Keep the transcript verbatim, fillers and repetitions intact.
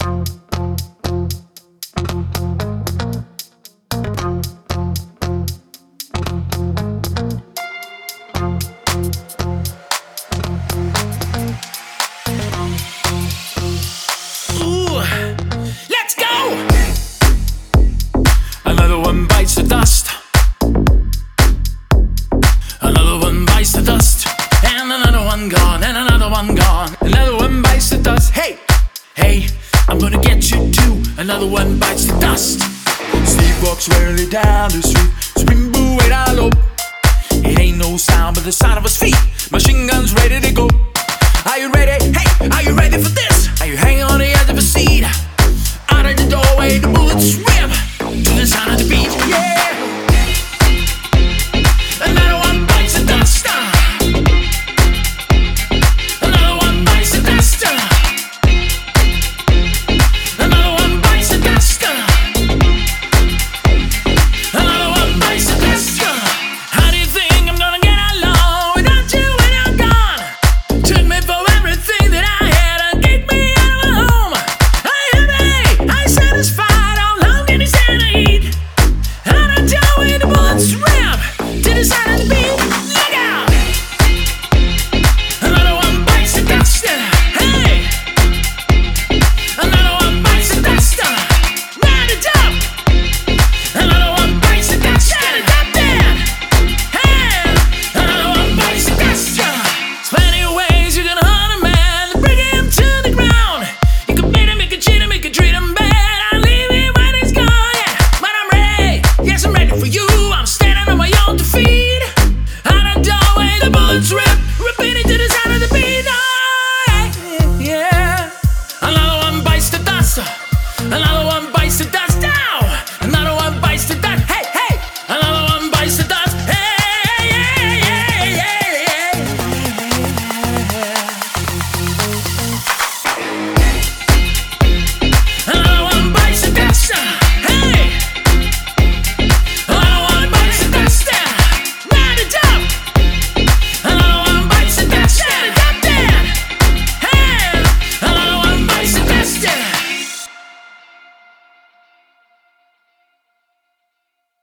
Gone and another one gone. Another one bites the dust. Hey, hey, I'm gonna get you too. Another one bites the dust. Steve walks wearily down the street, spring boo way down low. It ain't no sound but the sound of his feet. Machine guns ready to go. Are you ready? Hey, are you ready for this? Are you hanging on the